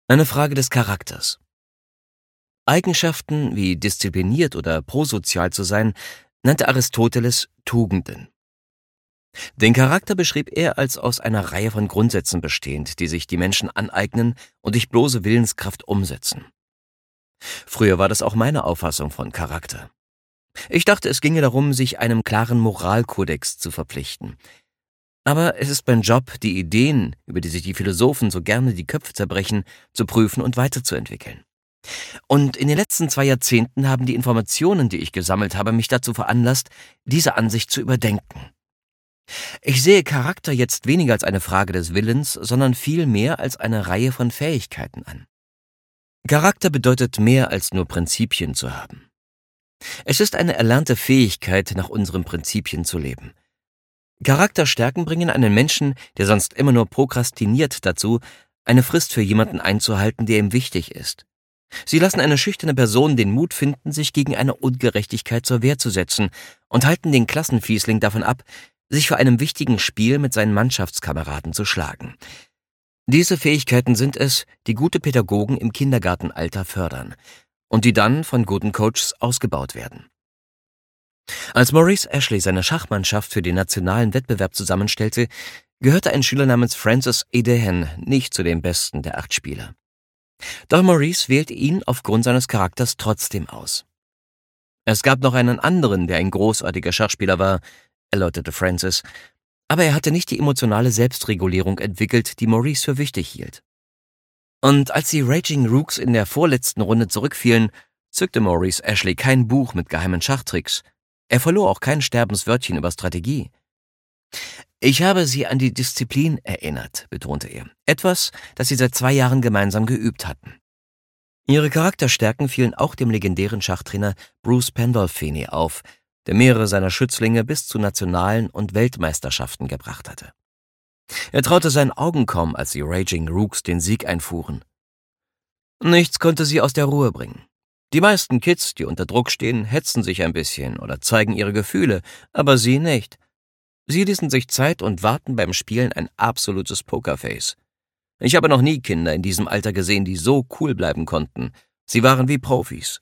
Eine Frage des Charakters. Eigenschaften wie diszipliniert oder prosozial zu sein, nannte Aristoteles Tugenden. Den Charakter beschrieb er als aus einer Reihe von Grundsätzen bestehend, die sich die Menschen aneignen und durch bloße Willenskraft umsetzen. Früher war das auch meine Auffassung von Charakter. Ich dachte, es ginge darum, sich einem klaren Moralkodex zu verpflichten. Aber es ist mein Job, die Ideen, über die sich die Philosophen so gerne die Köpfe zerbrechen, zu prüfen und weiterzuentwickeln. Und in den letzten 2 Jahrzehnten haben die Informationen, die ich gesammelt habe, mich dazu veranlasst, diese Ansicht zu überdenken. Ich sehe Charakter jetzt weniger als eine Frage des Willens, sondern vielmehr als eine Reihe von Fähigkeiten an. Charakter bedeutet mehr als nur Prinzipien zu haben. Es ist eine erlernte Fähigkeit, nach unseren Prinzipien zu leben. Charakterstärken bringen einen Menschen, der sonst immer nur prokrastiniert, dazu, eine Frist für jemanden einzuhalten, der ihm wichtig ist. Sie lassen eine schüchterne Person den Mut finden, sich gegen eine Ungerechtigkeit zur Wehr zu setzen und halten den Klassenfiesling davon ab, sich vor einem wichtigen Spiel mit seinen Mannschaftskameraden zu schlagen. Diese Fähigkeiten sind es, die gute Pädagogen im Kindergartenalter fördern und die dann von guten Coaches ausgebaut werden. Als Maurice Ashley seine Schachmannschaft für den nationalen Wettbewerb zusammenstellte, gehörte ein Schüler namens Francis Eden nicht zu den besten der 8 Spieler. Doch Maurice wählte ihn aufgrund seines Charakters trotzdem aus. Es gab noch einen anderen, der ein großartiger Schachspieler war, erläuterte Francis, aber er hatte nicht die emotionale Selbstregulierung entwickelt, die Maurice für wichtig hielt. Und als die Raging Rooks in der vorletzten Runde zurückfielen, zückte Maurice Ashley kein Buch mit geheimen Schachtricks. Er verlor auch kein Sterbenswörtchen über Strategie. »Ich habe Sie an die Disziplin erinnert«, betonte er. Etwas, das sie seit 2 Jahren gemeinsam geübt hatten. Ihre Charakterstärken fielen auch dem legendären Schachtrainer Bruce Pandolfini auf, der mehrere seiner Schützlinge bis zu nationalen und Weltmeisterschaften gebracht hatte. Er traute seinen Augen kaum, als die Raging Rooks den Sieg einfuhren. Nichts konnte sie aus der Ruhe bringen. Die meisten Kids, die unter Druck stehen, hetzen sich ein bisschen oder zeigen ihre Gefühle, aber sie nicht. Sie ließen sich Zeit und warten beim Spielen ein absolutes Pokerface. Ich habe noch nie Kinder in diesem Alter gesehen, die so cool bleiben konnten. Sie waren wie Profis.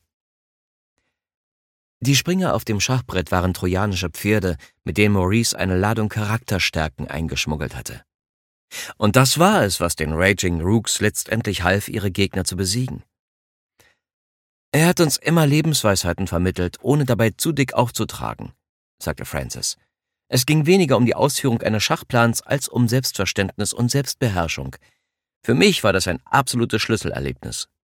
Die Springer auf dem Schachbrett waren trojanische Pferde, mit denen Maurice eine Ladung Charakterstärken eingeschmuggelt hatte. Und das war es, was den Raging Rooks letztendlich half, ihre Gegner zu besiegen. Er hat uns immer Lebensweisheiten vermittelt, ohne dabei zu dick aufzutragen, sagte Francis. Es ging weniger um die Ausführung eines Schachplans als um Selbstverständnis und Selbstbeherrschung. Für mich war das ein absolutes Schlüsselerlebnis.